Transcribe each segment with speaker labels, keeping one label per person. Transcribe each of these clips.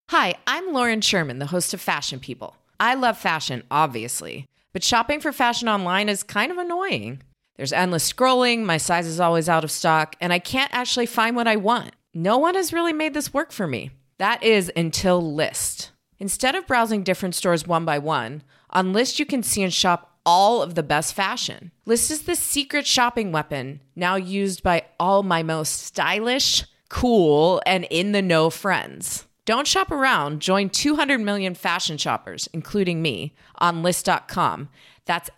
Speaker 1: Hi, I'm Lauren Sherman, the host of Fashion People. I love fashion, obviously, but shopping for fashion online is kind of annoying. There's endless scrolling, my size is always out of stock, and I can't actually find what I want. No one has really made this work for me. That is until Lyst. Instead of browsing different stores one by one, on Lyst you can see and shop all of the best fashion. Lyst is the secret shopping weapon, now used by all my most stylish, cool, and in-the-know friends. Don't shop around. Join 200 million fashion shoppers, including me, on Lyst.com. That's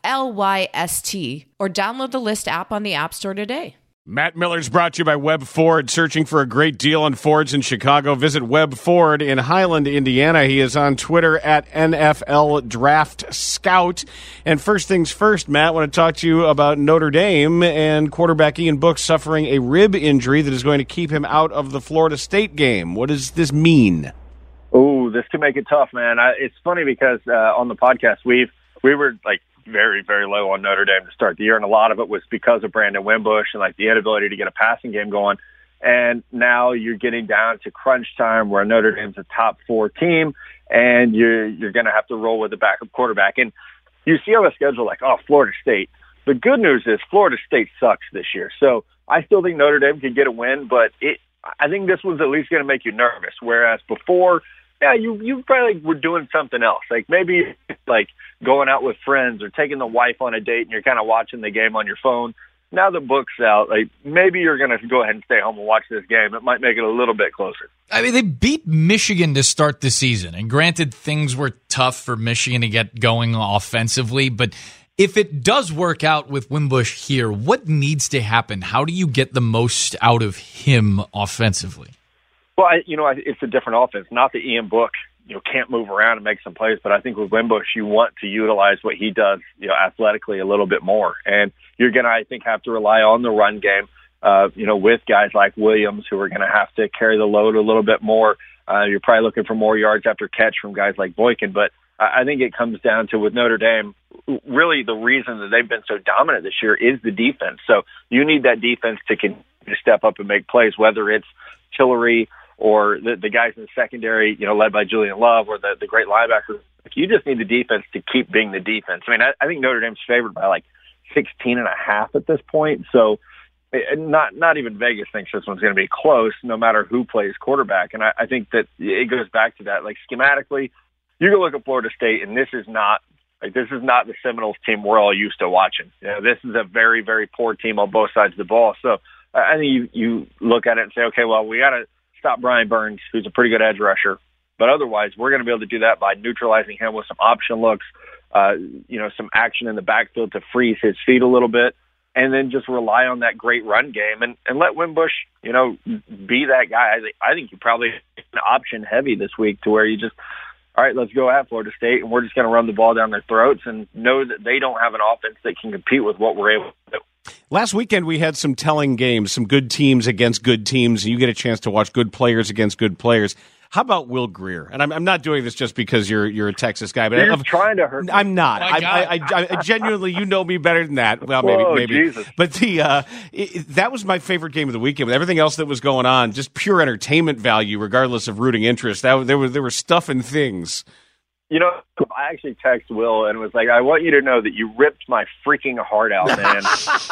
Speaker 1: Lyst, or download the Lyst app on the App Store today.
Speaker 2: Matt Miller's brought to you by Webb Ford. Searching for a great deal on Fords in Chicago? Visit Webb Ford in Highland, Indiana. He is on Twitter at NFL Draft Scout. And first things first, Matt, I want to talk to you about Notre Dame and quarterback Ian Book suffering a rib injury that is going to keep him out of the Florida State game. What does this mean?
Speaker 3: Oh, this can make it tough, man. It's funny because on the podcast we were like very, very low on Notre Dame to start the year, and a lot of it was because of Brandon Wimbush and like the inability to get a passing game going. And now you're getting down to crunch time where Notre Dame's a top 4 team, and you're going to have to roll with the backup quarterback. And you see on the schedule like, oh, Florida State. The good news is Florida State sucks this year, so I still think Notre Dame could get a win, but I think this one's at least going to make you nervous. Whereas before, yeah, you probably were doing something else. Like maybe like going out with friends or taking the wife on a date and you're kind of watching the game on your phone. Now the book's out. Like maybe you're going to go ahead and stay home and watch this game. It might make it a little bit closer.
Speaker 4: I mean, they beat Michigan to start the season. And granted, things were tough for Michigan to get going offensively. But if it does work out with Wimbush here, what needs to happen? How do you get the most out of him offensively?
Speaker 3: Well, it's a different offense. Not that Ian Book, can't move around and make some plays, but I think with Wimbush, you want to utilize what he does, athletically a little bit more. And you're going to, I think, have to rely on the run game, with guys like Williams who are going to have to carry the load a little bit more. You're probably looking for more yards after catch from guys like Boykin. But I think it comes down to with Notre Dame, really the reason that they've been so dominant this year is the defense. So you need that defense to step up and make plays, whether it's Tillery or the guys in the secondary, led by Julian Love, or the great linebackers. You just need the defense to keep being the defense. I mean, I think Notre Dame's favored by like 16.5 at this point. So not even Vegas thinks this one's going to be close, no matter who plays quarterback. And I think that it goes back to that. Like schematically, you go look at Florida State, and this is not the Seminoles team we're all used to watching. This is a very, very poor team on both sides of the ball. So I think you look at it and say, okay, well, we got to stop Brian Burns, who's a pretty good edge rusher. But otherwise, we're going to be able to do that by neutralizing him with some option looks, some action in the backfield to freeze his feet a little bit, and then just rely on that great run game and let Wimbush, be that guy. I think you probably an option heavy this week to where you just, all right, let's go at Florida State, and we're just going to run the ball down their throats and know that they don't have an offense that can compete with what we're able to do.
Speaker 2: Last weekend, we had some telling games, some good teams against good teams, and you get a chance to watch good players against good players. How about Will Grier? And I'm not doing this just because you're a Texas guy, but
Speaker 3: you're trying to hurt me.
Speaker 2: I'm not. I genuinely, you know me better than that. Well, maybe.
Speaker 3: Jesus.
Speaker 2: But that was my favorite game of the weekend. With everything else that was going on, just pure entertainment value, regardless of rooting interest. There were stuff and things.
Speaker 3: I actually texted Will and was like, I want you to know that you ripped my freaking heart out, man.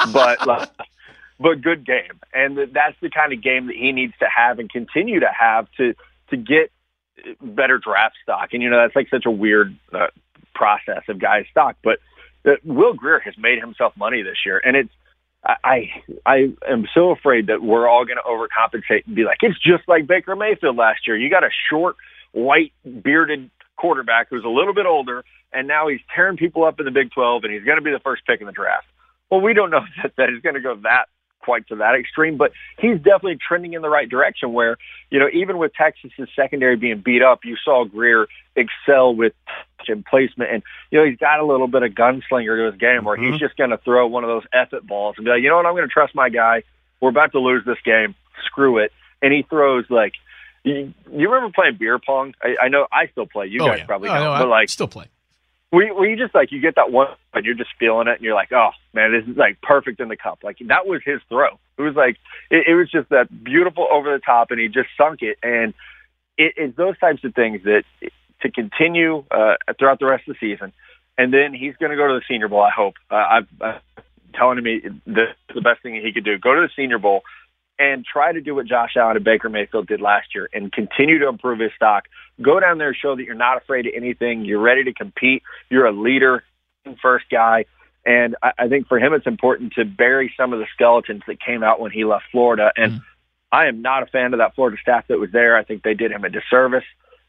Speaker 3: but good game. And that's the kind of game that he needs to have and continue to have to get better draft stock. And, that's like such a weird process of guys' stock. But Will Grier has made himself money this year. And I am so afraid that we're all going to overcompensate and be like, it's just like Baker Mayfield last year. You got a short, white, bearded quarterback who's a little bit older, and now he's tearing people up in the Big 12, and he's going to be the first pick in the draft. Well, we don't know that he's going to go quite to that extreme, but he's definitely trending in the right direction where, even with Texas's secondary being beat up, you saw Grier excel with touch and placement. And, he's got a little bit of gunslinger to his game where he's just going to throw one of those effort balls and be like, you know what, I'm going to trust my guy. We're about to lose this game. Screw it. And he throws like, you remember playing beer pong? I know I still play. You guys probably don't. But
Speaker 4: I still play.
Speaker 3: Where you just like, you get that one and you're just feeling it and you're like, oh man, this is like perfect in the cup. Like that was his throw. It was like, it was just that beautiful over the top and he just sunk it. And it's those types of things that to continue throughout the rest of the season. And then he's going to go to the Senior Bowl, I hope. I'm telling me the best thing he could do. Go to the Senior Bowl and try to do what Josh Allen and Baker Mayfield did last year and continue to improve his stock. Go down there, show that you're not afraid of anything. You're ready to compete. You're a leader, first guy. And I think for him it's important to bury some of the skeletons that came out when he left Florida. And I am not a fan of that Florida staff that was there. I think they did him a disservice.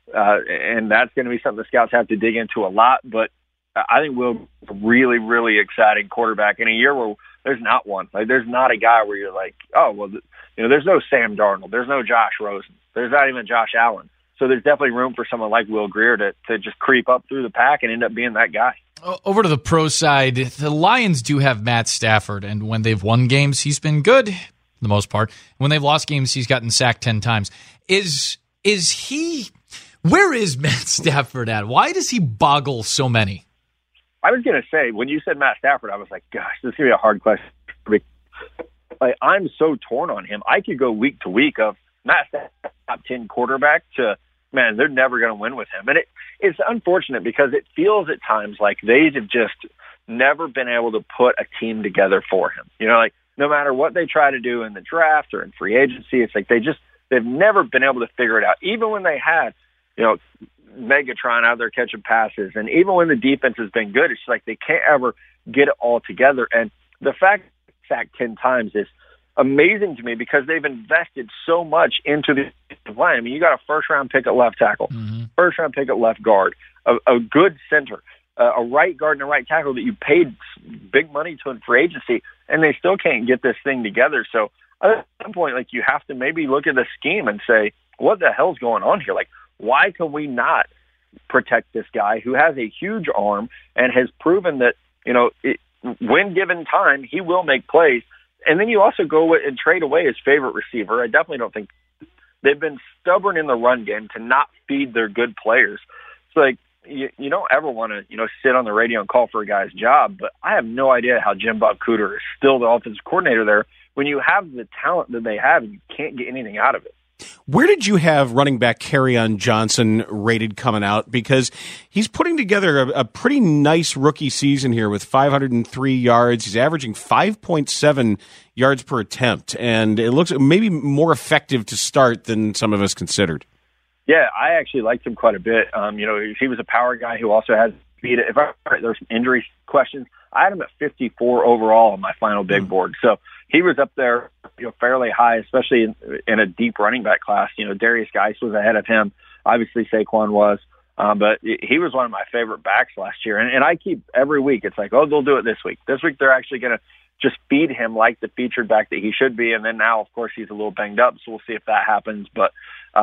Speaker 3: And that's going to be something the scouts have to dig into a lot. But I think Will a really, really exciting quarterback in a year where there's not one. Like, there's not a guy where you're like, oh, well, there's no Sam Darnold. There's no Josh Rosen. There's not even Josh Allen. So there's definitely room for someone like Will Grier to just creep up through the pack and end up being that guy.
Speaker 4: Over to the pro side, the Lions do have Matt Stafford, and when they've won games, he's been good for the most part. When they've lost games, he's gotten sacked 10 times. Is he... Where is Matt Stafford at? Why does he boggle so many?
Speaker 3: I was going to say, when you said Matt Stafford, I was like, gosh, this is going to be a hard question. Like, I'm so torn on him. I could go week to week of Matt Stafford, top 10 quarterback to, man, they're never going to win with him. And it's unfortunate because it feels at times like they have just never been able to put a team together for him. Like, no matter what they try to do in the draft or in free agency, it's like they've never been able to figure it out. Even when they had, Megatron out there catching passes. And even when the defense has been good, it's like they can't ever get it all together. And the fact that they're sacked 10 times is amazing to me because they've invested so much into the line. I mean, you got a first-round pick at left tackle, first-round pick at left guard, a good center, a right guard and a right tackle that you paid big money to in free agency, and they still can't get this thing together. So at some point, like, you have to maybe look at the scheme and say, what the hell's going on here? Like, why can we not protect this guy who has a huge arm and has proven that, when given time, he will make plays? And then you also go and trade away his favorite receiver. I definitely don't think they've been stubborn in the run game to not feed their good players. It's like, you don't ever want to, sit on the radio and call for a guy's job, but I have no idea how Jim Bob Cooter is still the offensive coordinator there when you have the talent that they have and you can't get anything out of it.
Speaker 2: Where did you have running back Kerryon Johnson rated coming out? Because he's putting together a pretty nice rookie season here with 503 yards. He's averaging 5.7 yards per attempt, and it looks maybe more effective to start than some of us considered.
Speaker 3: Yeah, I actually liked him quite a bit. He was a power guy who also has speed. If there's some injury questions, I had him at 54 overall on my final big board. So he was up there, fairly high, especially in a deep running back class. Darius Geis was ahead of him. Obviously, Saquon was. But he was one of my favorite backs last year. And I keep every week, it's like, oh, they'll do it this week. This week they're actually going to just feed him like the featured back that he should be. And then now, of course, he's a little banged up, so we'll see if that happens. But,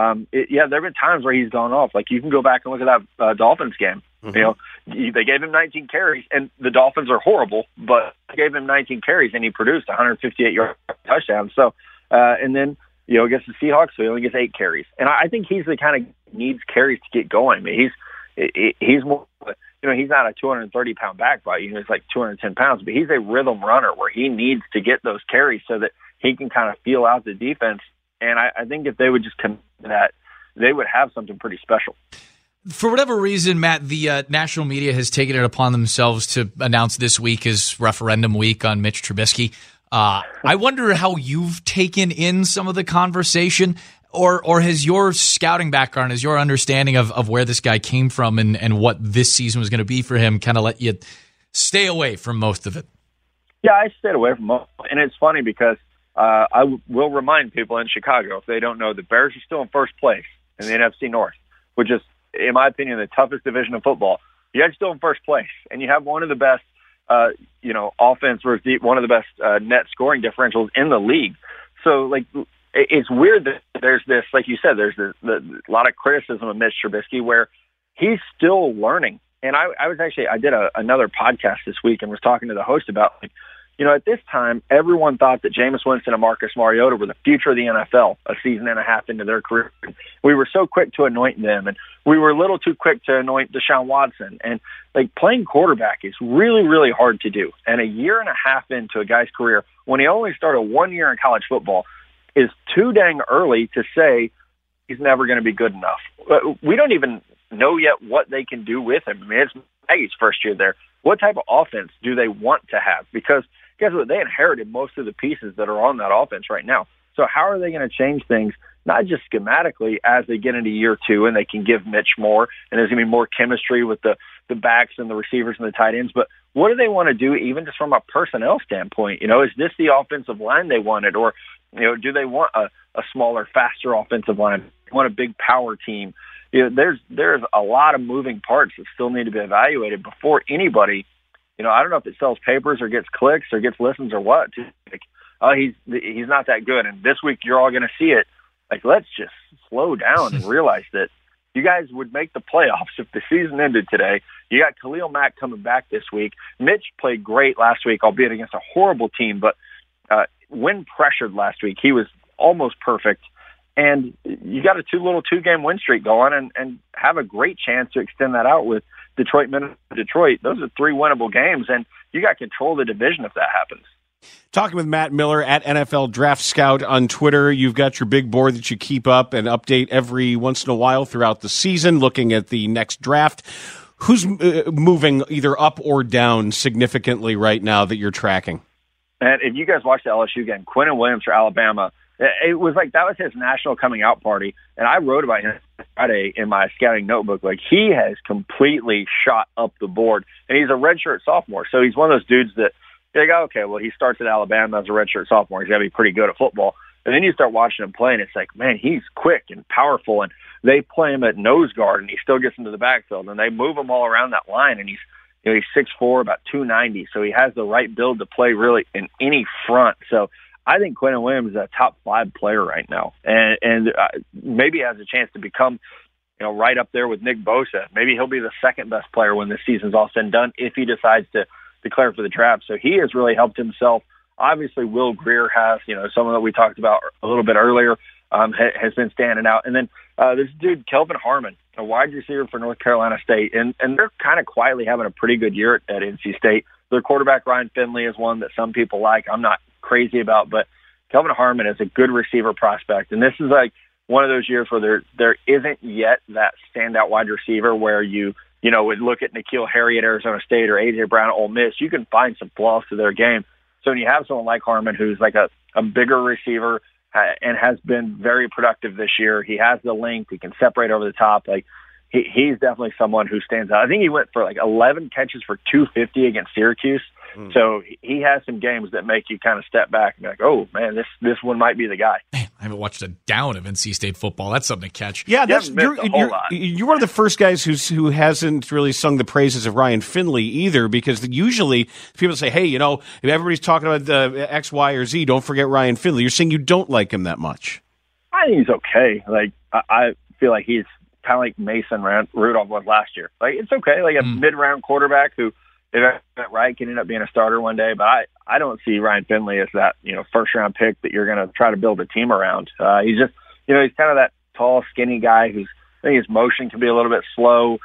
Speaker 3: there have been times where he's gone off. Like, you can go back and look at that Dolphins game. Mm-hmm. They gave him 19 carries, and the Dolphins are horrible, but they gave him 19 carries, and he produced 158-yard touchdown. So, and then, against the Seahawks, so he only gets 8 carries. And I think he's the kind of needs carries to get going. I mean, he's more, he's not a 230-pound back by he's like 210 pounds, but he's a rhythm runner where he needs to get those carries so that he can kind of feel out the defense. And I think if they would just commit to that, they would have something pretty special.
Speaker 4: For whatever reason, Matt, the national media has taken it upon themselves to announce this week as referendum week on Mitch Trubisky. I wonder how you've taken in some of the conversation, or has your scouting background, has your understanding of where this guy came from and what this season was going to be for him kind of let you stay away from most of it?
Speaker 3: Yeah, I stayed away from most. And it's funny because I will remind people in Chicago, if they don't know, the Bears are still in first place in the NFC North, which is, in my opinion, the toughest division of football. You're still in first place, and you have one of the best, offense versus one of the best net scoring differentials in the league. So, like, it's weird that there's this, like you said, there's a lot of criticism of Mitch Trubisky where he's still learning. And I did another podcast this week and was talking to the host about, like, at this time, everyone thought that Jameis Winston and Marcus Mariota were the future of the NFL a season and a half into their career. We were so quick to anoint them, and we were a little too quick to anoint Deshaun Watson. And, like, playing quarterback is really, really hard to do. And a year and a half into a guy's career, when he only started 1 year in college football, is too dang early to say, he's never going to be good enough. We don't even know yet what they can do with him. I mean, it's Maggie's first year there. What type of offense do they want to have? Because guess what? They inherited most of the pieces that are on that offense right now. So how are they going to change things, not just schematically as they get into year two and they can give Mitch more and there's going to be more chemistry with the backs and the receivers and the tight ends, but what do they want to do even just from a personnel standpoint? You know, is this the offensive line they wanted, or, you know, do they want a smaller, faster offensive line? They want a big power team? You know, there's a lot of moving parts that still need to be evaluated before anybody, you know, I don't know if it sells papers or gets clicks or gets listens or what. Like, oh, he's not that good, and this week you're all going to see it. Like, let's just slow down and realize that you guys would make the playoffs if the season ended today. You got Khalil Mack coming back this week. Mitch played great last week, albeit against a horrible team, but when pressured last week, he was almost perfect. And you got a two-game win streak going and have a great chance to extend that out with Detroit, Minnesota, Detroit. Those are 3 winnable games, and you got control of the division if that happens.
Speaker 2: Talking with Matt Miller at NFL Draft Scout on Twitter. You've got your big board that you keep up and update every once in a while throughout the season, looking at the next draft. Who's moving either up or down significantly right now that you're tracking?
Speaker 3: And if you guys watched the LSU game, Quinnen Williams for Alabama, it was like that was his national coming out party. And I wrote about him Friday in my scouting notebook. Like, he has completely shot up the board. And he's a redshirt sophomore. So he's one of those dudes that they go, okay, well, he starts at Alabama as a redshirt sophomore. He's got to be pretty good at football. And then you start watching him play, and it's like, man, he's quick and powerful. And they play him at nose guard, and he still gets into the backfield. And they move him all around that line, and he's 6'4", about 290. So he has the right build to play really in any front. So I think Quinnen Williams is a top 5 player right now, and maybe has a chance to become, right up there with Nick Bosa. Maybe he'll be the second best player when this season's all said and done if he decides to declare for the draft. So he has really helped himself. Obviously, Will Grier has, someone that we talked about a little bit earlier, has been standing out. And then this dude, Kelvin Harmon, a wide receiver for North Carolina State, and they're kind of quietly having a pretty good year at NC State. Their quarterback, Ryan Finley, is one that some people like. I'm not crazy about, but Kelvin Harmon is a good receiver prospect. And this is like one of those years where there isn't yet that standout wide receiver where you would look at N'Keal Harry at Arizona State or A.J. Brown at Ole Miss. You can find some flaws to their game. So when you have someone like Harmon, who's like a bigger receiver and has been very productive this year, he has the length, he can separate over the top. Like, he's definitely someone who stands out. I think he went for like 11 catches for 250 against Syracuse. So he has some games that make you kind of step back and be like, oh, man, this one might be the guy.
Speaker 4: Man, I haven't watched a down of NC State football. That's something to catch.
Speaker 2: Yeah, you're one of the first guys who hasn't really sung the praises of Ryan Finley either, because usually people say, hey, if everybody's talking about the X, Y, or Z, don't forget Ryan Finley. You're saying you don't like him that much.
Speaker 3: I think he's okay. Like, I feel like he's kind of like Mason Rudolph was last year. Like, it's okay. Like a mid-round quarterback who, if that's right, can end up being a starter one day. But I don't see Ryan Finley as that, first-round pick that you're going to try to build a team around. He's just, he's kind of that tall, skinny guy who's, I think his motion can be a little bit slow.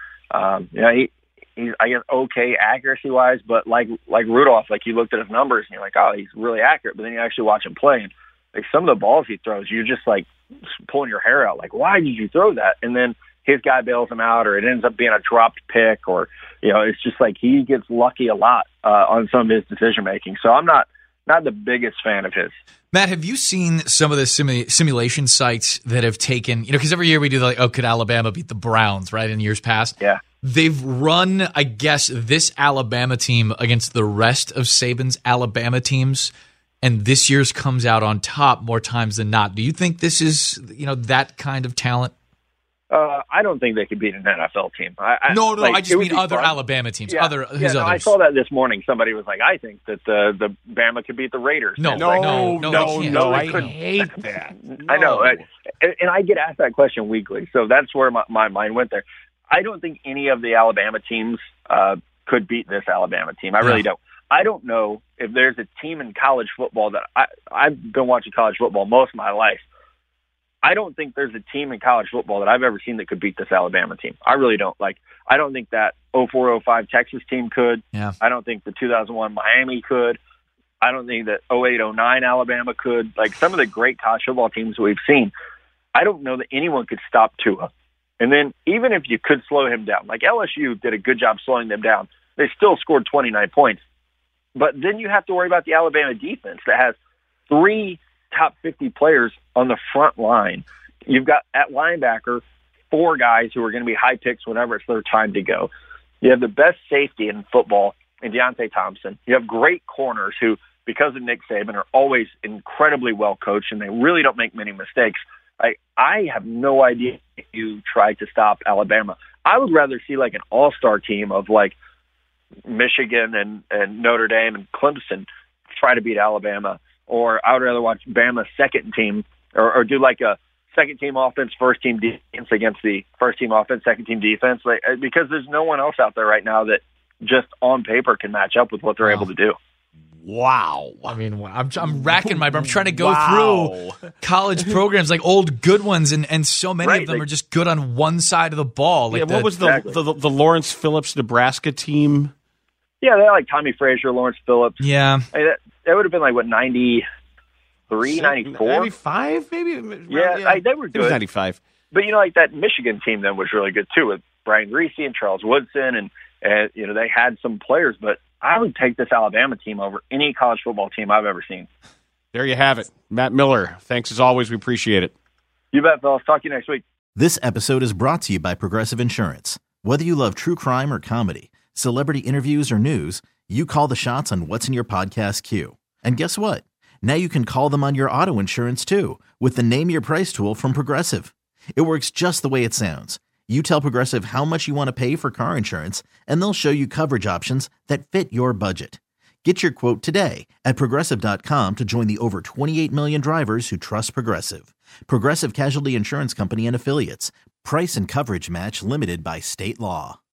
Speaker 3: He's, I guess, okay accuracy-wise, but like Rudolph, like you looked at his numbers and you're like, oh, he's really accurate. But then you actually watch him play, and like some of the balls he throws, you're just like pulling your hair out. Like, why did you throw that? And then his guy bails him out, or it ends up being a dropped pick, or, it's just like he gets lucky a lot on some of his decision-making. So I'm not the biggest fan of his.
Speaker 4: Matt, have you seen some of the simulation sites that have taken, because every year we do could Alabama beat the Browns, right, in years past?
Speaker 3: Yeah.
Speaker 4: They've run, I guess, this Alabama team against the rest of Saban's Alabama teams, and this year's comes out on top more times than not. Do you think this is, that kind of talent?
Speaker 3: I don't think they could beat an NFL team.
Speaker 4: No, I just mean other fun. Alabama teams.
Speaker 3: Yeah,
Speaker 4: others.
Speaker 3: I saw that this morning. Somebody was like, I think that the Bama could beat the Raiders.
Speaker 2: No, I hate that.
Speaker 3: I know. And I get asked that question weekly, so that's where my mind went there. I don't think any of the Alabama teams could beat this Alabama team. I really don't. I don't know if there's a team in college football that I've been watching college football most of my life. I don't think there's a team in college football that I've ever seen that could beat this Alabama team. I really don't. I don't think that 04-05 Texas team could.
Speaker 4: Yeah.
Speaker 3: I don't think the 2001 Miami could. I don't think that 08-09 Alabama could. Like, some of the great college football teams we've seen, I don't know that anyone could stop Tua. And then even if you could slow him down, like LSU did a good job slowing them down, they still scored 29 points. But then you have to worry about the Alabama defense that has 3 top 50 players on the front line. You've got at linebacker 4 guys who are going to be high picks whenever it's their time to go. You have the best safety in football in Deontay Thompson. You have great corners who, because of Nick Saban, are always incredibly well coached, and they really don't make many mistakes. I have no idea if you try to stop Alabama. I would rather see like an all-star team of like Michigan and Notre Dame and Clemson try to beat Alabama, or I would rather watch Bama's second team or do like a second team offense, first team defense against the first team offense, second team defense, because there's no one else out there right now that just on paper can match up with what they're able to do.
Speaker 2: Wow.
Speaker 4: I mean, I'm racking my brain. I'm trying to go through college programs, like old good ones, and so many of them are just good on one side of the ball. Like
Speaker 2: what was the Lawrence Phillips Nebraska team?
Speaker 3: Yeah, they had like Tommy Frazier, Lawrence Phillips.
Speaker 4: Yeah.
Speaker 3: That would have been like, what, 93, 94?
Speaker 2: 95, maybe?
Speaker 3: Yeah, they were good.
Speaker 2: It was 95.
Speaker 3: But, like that Michigan team then was really good, too, with Brian Griese and Charles Woodson. And they had some players. But I would take this Alabama team over any college football team I've ever seen.
Speaker 2: There you have it. Matt Miller, thanks as always. We appreciate it.
Speaker 3: You bet, fellas. Talk to you next week.
Speaker 5: This episode is brought to you by Progressive Insurance. Whether you love true crime or comedy, celebrity interviews or news, you call the shots on what's in your podcast queue. And guess what? Now you can call them on your auto insurance too with the Name Your Price tool from Progressive. It works just the way it sounds. You tell Progressive how much you want to pay for car insurance, and they'll show you coverage options that fit your budget. Get your quote today at Progressive.com to join the over 28 million drivers who trust Progressive. Progressive Casualty Insurance Company and Affiliates. Price and coverage match limited by state law.